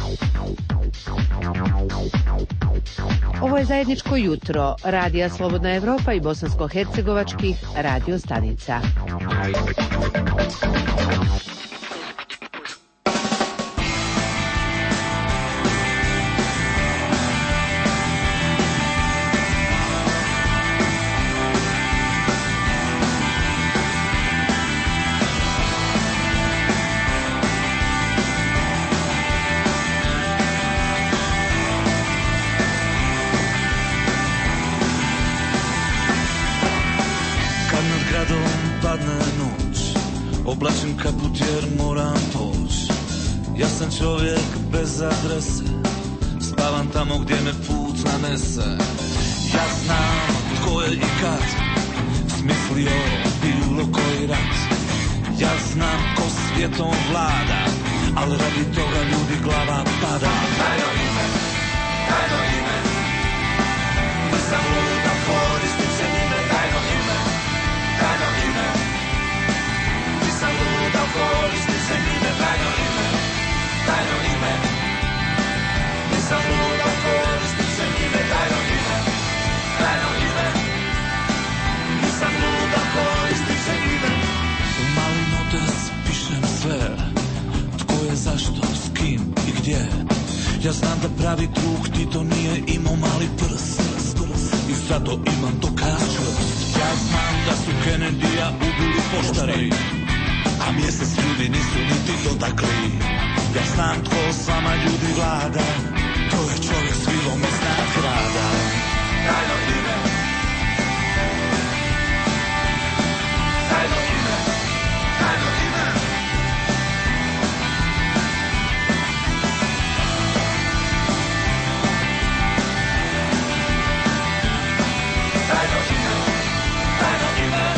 Ovo je zajedničko jutro Radija Slobodna Evropa i bosansko-hercegovačkih radio stanica. Oblačim kaput jer moram poći. Ja sam čovjek bez adrese, spavam tamo gdje me put nanese. Ja znam tko je i kad smislio bilo koji rat. Ja znam ko svijetom vlada, ali radi toga ljudi glava pada. Tajno ime, nisam luda, koristim se njime. Tajno ime, nisam luda, koristim se njime. Tajno ime, nisam luda, koristim se njime. Tajno ime, nisam luda, koristim se njime. U mali notes pišem sve, tko je zašto, s kim i gdje. Ja znam da pravi drug Tito nije imao mali prst, i zato imam dokaz čvrst. Ja znam da su Kennedyja ubili poštari, a mjesec ljudi nisu niti dotakli. Ja znam tko s vama ljudi vlada, to je čovjek s vilom iznad grada. Tajno ime, tajno ime, tajno ime. Tajno ime, tajno ime.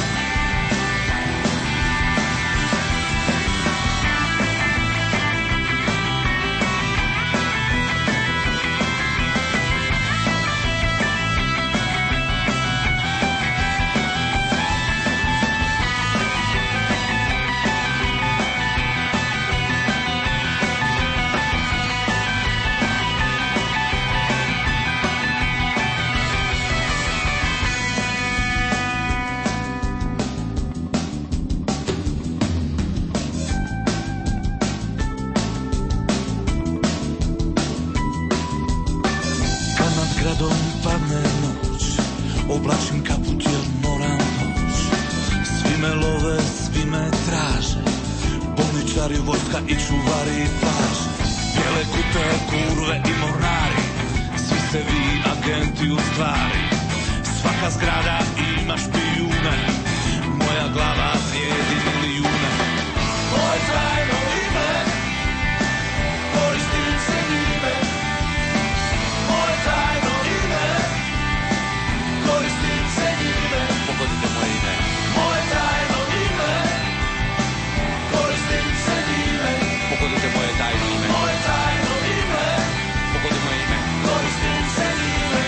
Slobotka i čuvari plač, bijele kute, kurve i mornari, svi ste vi agenti u stvari. Svaka zgrada ima špijune, moja glava vrijedi milijune. Moje tajno ime, koristim se njime. Moje tajno ime, koristim se njime. Pogodite moje ime. Moje tajno ime, koristim se njime. Pogodite moje tajno ime. Moje tajno ime, pogodite moje ime. Koristim se njime.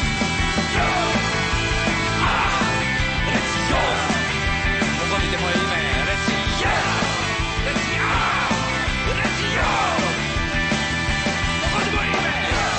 Reci jo, pogodite moje ime. Reci ja, reci ja, reci jo, pogodite moje ime.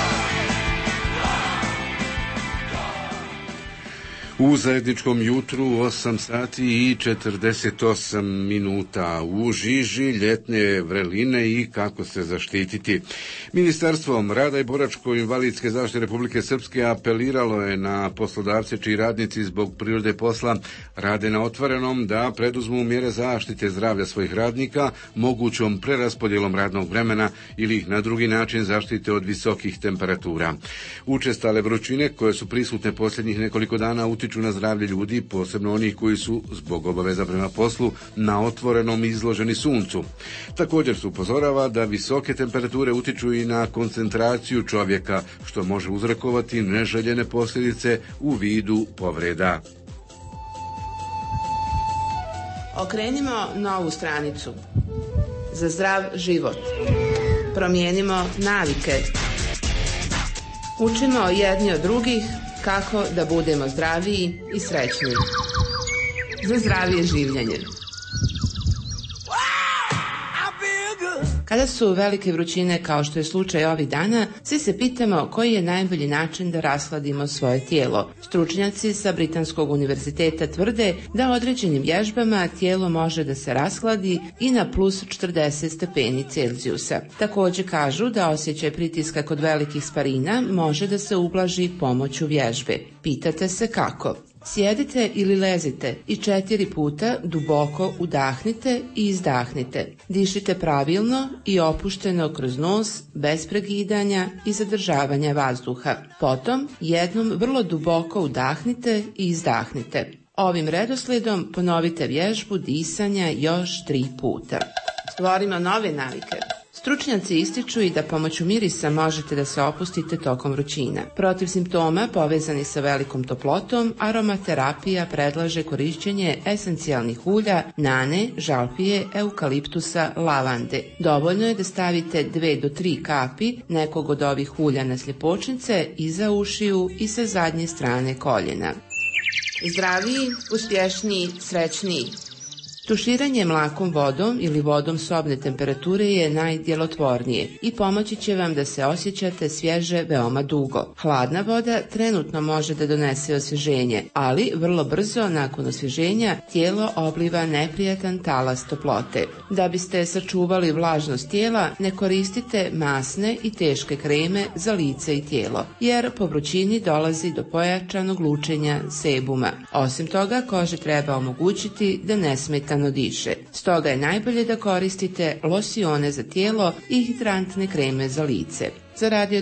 U zajedničkom jutru 8 sati i 48 minuta u žiži ljetne vreline i kako se zaštititi. Ministarstvo rada i boračko-invalidske zaštite Republike Srpske apeliralo je na poslodavce čiji radnici zbog prirode posla rade na otvorenom da preduzmu mjere zaštite zdravlja svojih radnika mogućom preraspodjelom radnog vremena ili ih na drugi način zaštite od visokih temperatura. Učestale vrućine koje su prisutne posljednjih nekoliko dana utiču na zdravlje ljudi, posebno onih koji su zbog obaveza prema poslu na otvorenom izloženi suncu. Također se upozorava da visoke temperature utiču i na koncentraciju čovjeka, što može uzrokovati neželjene posljedice u vidu povreda. Okrenimo novu stranicu. Za zdrav život. Promijenimo navike. Učimo jedni od drugih kako da budemo zdraviji i srećniji. Za zdravije življenje. Kada su velike vrućine, kao što je slučaj ovih dana, svi se pitamo koji je najbolji način da rasladimo svoje tijelo. Stručnjaci sa Britanskog univerziteta tvrde da određenim vježbama tijelo može da se rashladi i na plus 40 stepeni Celzijusa. Također kažu da osjećaj pritiska kod velikih sparina može da se ublaži pomoću vježbe. Pitate se kako? Sjedite ili lezite i 4 puta duboko udahnite i izdahnite. Dišite pravilno i opušteno kroz nos, bez pregidanja i zadržavanja vazduha. Potom jednom vrlo duboko udahnite i izdahnite. Ovim redoslijedom ponovite vježbu disanja još 3 puta. Stvorimo nove navike. Stručnjaci ističu i da pomoću mirisa možete da se opustite tokom vrućina. Protiv simptoma povezani sa velikom toplotom, aromaterapija predlaže korišćenje esencijalnih ulja, nane, žalpije, eukaliptusa, lavande. Dovoljno je da stavite 2 do 3 kapi nekog od ovih ulja na sljepočnice, iza ušiju i sa zadnje strane koljena. Zdraviji, uspješniji, srećniji. Tuširanje mlakom vodom ili vodom sobne temperature je najdjelotvornije i pomoći će vam da se osjećate svježe veoma dugo. Hladna voda trenutno može da donese osvježenje, ali vrlo brzo nakon osvježenja tijelo obliva neprijatan talas toplote. Da biste sačuvali vlažnost tijela, ne koristite masne i teške kreme za lice i tijelo, jer po vrućini dolazi do pojačanog lučenja sebuma. Osim toga, koži treba omogućiti da nesmetano diše. Stoga je najbolje da koristite losione za tijelo i hidrantne kreme za lice. Za Radio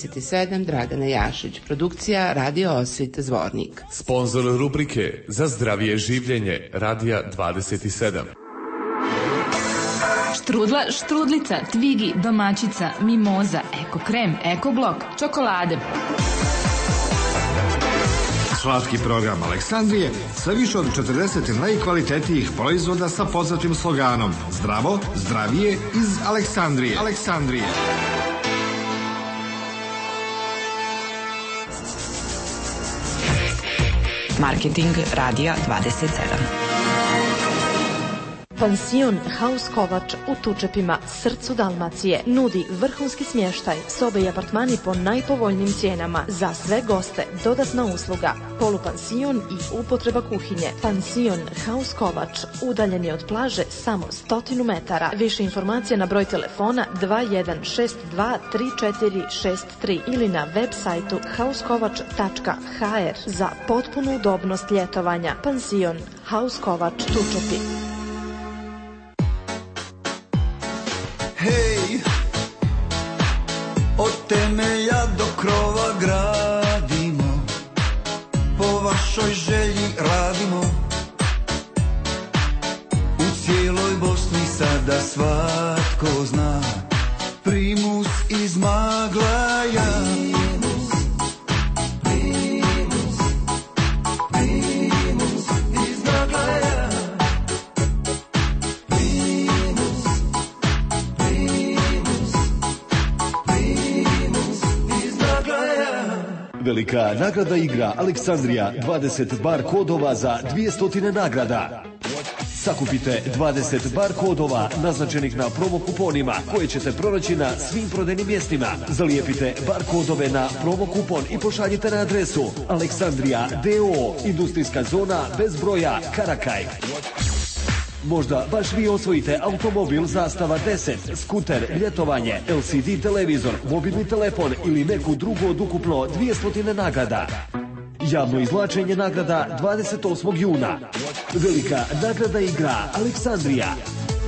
27 Dragana Jašić, produkcija Radio Osvit Zvornik. Sponzor rubrike Za zdravije življenje Radija 27. Štrudla, štrudlica, tvigi, domaćica, mimoza, eko krem, eko blok, čokolade. Slatki program Aleksandrije sa više od 40 najkvalitetnijih proizvoda sa poznatim sloganom Zdravo, zdravije iz Aleksandrije. Marketing Radija 27. Pansion House Kovač u Tučepima, srcu Dalmacije, nudi vrhunski smještaj, sobe i apartmani po najpovoljnijim cijenama. Za sve goste dodatna usluga, polupansion i upotreba kuhinje. Pansion House Kovač, udaljen je od plaže samo 100 metara. Više informacija na broj telefona 21623463 ili na web sajtu housekovač.hr. Za potpunu udobnost ljetovanja. Pansion House Kovač, Tučepi. temelja do krova gradimo, po vašoj želji radimo. U cijeloj Bosni sada svatko zna primus iz Maglaja. Velika nagrada igra Aleksandrija, 20 bar kodova za 200 nagrada. Sakupite 20 bar kodova naznačenih na promo kuponima koje ćete pronaći na svim prodajnim mjestima. Zalijepite bar kodove na promo kupon i pošaljite na adresu Aleksandrija DO, industrijska zona bez broja, Karakaj. Možda baš vi osvojite automobil Zastava 10, skuter, ljetovanje, LCD televizor, mobilni telefon ili neku drugu od ukupno 200 nagrada. Javno izvlačenje nagrada 28. juna. Velika nagrada igra Aleksandrija.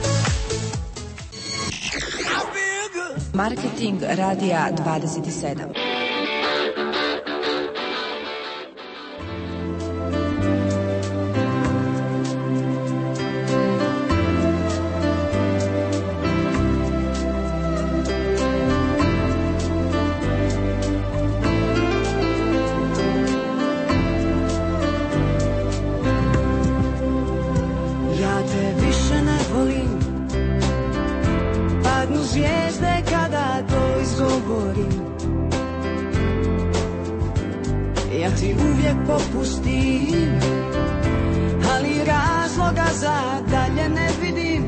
Marketing radija 27. Ja ti uvijek popustim, ali razloga za dalje ne vidim,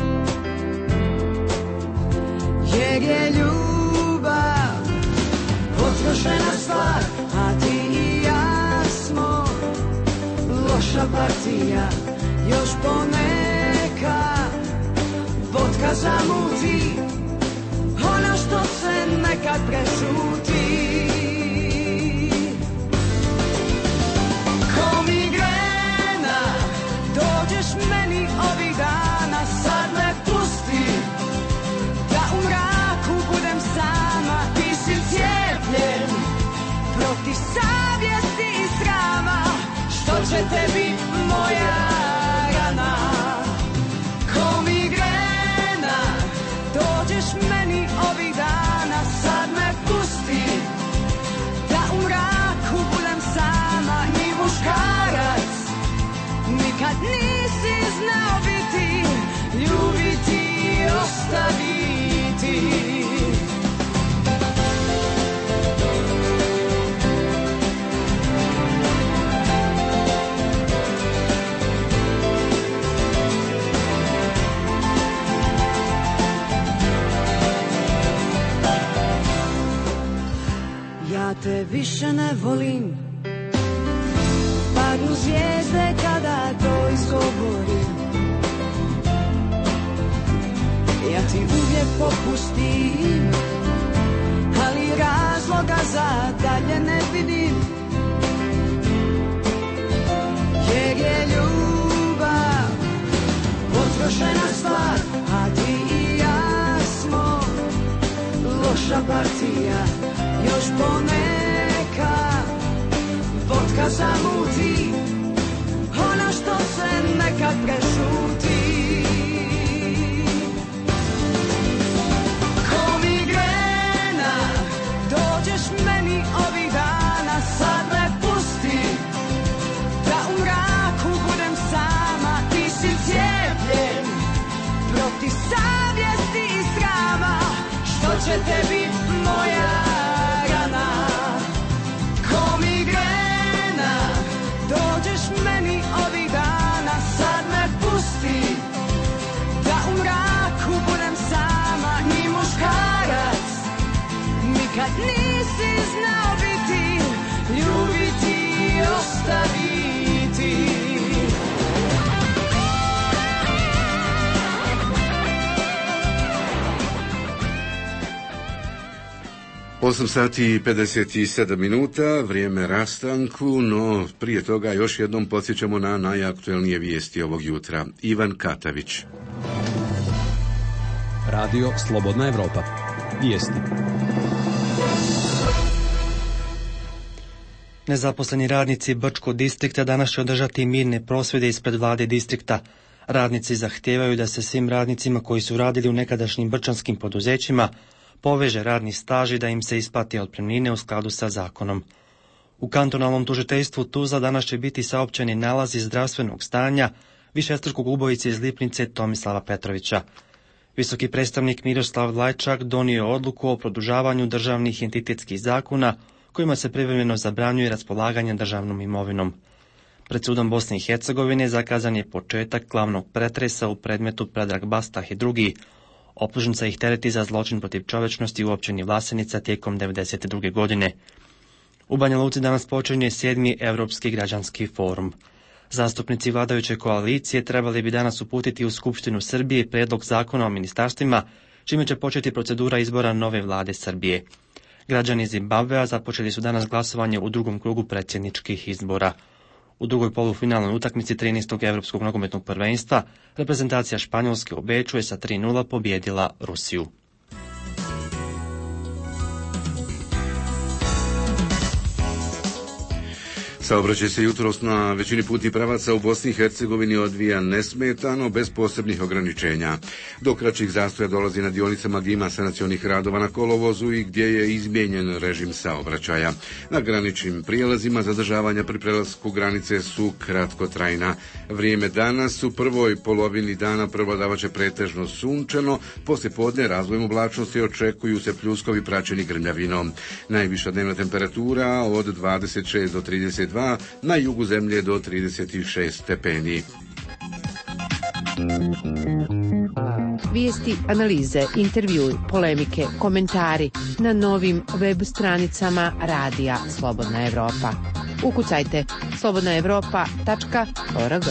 jer je ljubav potrošena stvar, a ti i ja smo loša partija. Još ponekad vodka zamuti ono što se nekad prešuti. Ko migrena, dođeš meni ovih dana, sad me pusti da u mraku budem sama. Ti si cijepljen protiv savjesti i srama, što će tebi moja rana. Ko migrena, dođeš meni ovih dana, sad me pusti da u mraku budem sama. Ni muškarac nikad nisi znao biti, ljubiti i ostaviti. Ja te više ne volim, padnu zvijezde kada to izgovorim. Ja ti uvijek popustim, ali razloga za dalje ne vidim, jer je ljubav potrošena stvar, a ti i ja smo loša partija. Još ponekad vodka zamuti ono što se nekad prešuti. Ko migrena, dođeš meni ovih dana, sad me pusti da u mraku budem sama. Ti si cijepljen protiv savjesti i srama, što će tebi moja rana. Ko migrena, dođeš meni ovih dana, sad me pusti da u mraku budem sama. Ni muškarac nikad nisi znao biti, ljubiti i ostaviti. 8 sati i 57 minuta, vrijeme rastanku, no prije toga još jednom podsjećamo na najaktuelnije vijesti ovog jutra. Ivan Katavić. Radio Slobodna Evropa. Vijesti. Nezaposleni radnici Brčkog distrikta danas će održati mirne prosvjede ispred vlade distrikta. Radnici zahtijevaju da se svim radnicima koji su radili u nekadašnjim brčanskim poduzećima poveže radni staž i da im se isplati otpremnine u skladu sa zakonom. U kantonalnom tužiteljstvu Tuzla danas će biti saopćeni nalazi zdravstvenog stanja višestrukog ubojice iz Lipnice Tomislava Petrovića. Visoki predstavnik Miroslav Lajčak donio je odluku o produžavanju državnih entitetskih zakona kojima se privremeno zabranjuje raspolaganje državnom imovinom. Pred sudom Bosne i Hercegovine zakazan je početak glavnog pretresa u predmetu Predrag Bastah i drugi. Optužnica ih tereti za zločin protiv čovečnosti u općini Vlasenica tijekom 1992. godine. U Banja Luci danas počinje 7. Europski građanski forum. Zastupnici vladajuće koalicije trebali bi danas uputiti u Skupštinu Srbije prijedlog zakona o ministarstvima, čime će početi procedura izbora nove vlade Srbije. Građani Zimbabvea započeli su danas glasovanje u drugom krugu predsjedničkih izbora. U drugoj polufinalnoj utakmici 13. Europskog nogometnog prvenstva reprezentacija Španjolske u Beču je sa 3:0 pobijedila Rusiju. Saobraćaj se jutros na većini putnih pravaca u Bosni i Hercegovini odvija nesmetano, bez posebnih ograničenja. Do kraćih zastoja dolazi na dionicama gdje ima sanacionih radova na kolovozu i gdje je izmijenjen režim saobraćaja. Na graničnim prijelazima zadržavanja pri prelasku granice su kratkotrajna. Vrijeme danas u prvoj polovini dana prevladavaće pretežno sunčano, poslije podne razvojem oblačnosti očekuju se pljuskovi praćeni grmljavinom. Najviša dnevna temperatura od 26 do 32, na jugu zemlje do 36 stepeni. Vijesti, analize, intervjui, polemike, komentari na novim web stranicama Radija Slobodna Evropa. Ukucajte slobodnaevropa.org.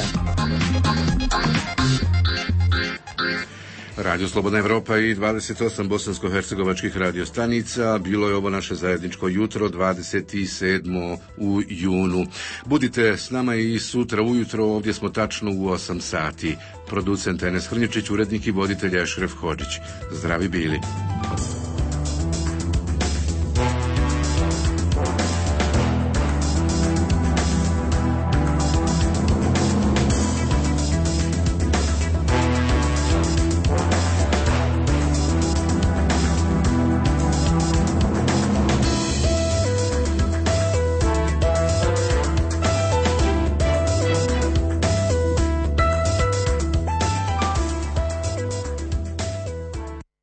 Radio Slobodna Evropa i 28 bosansko-hercegovačkih radiostanica. Bilo je ovo naše zajedničko jutro 27. u junu. Budite s nama i sutra ujutro, ovdje smo tačno u 8 sati. Producent Enes Hrnječić, urednik i voditelj Ešref Hodžić. Zdravi bili.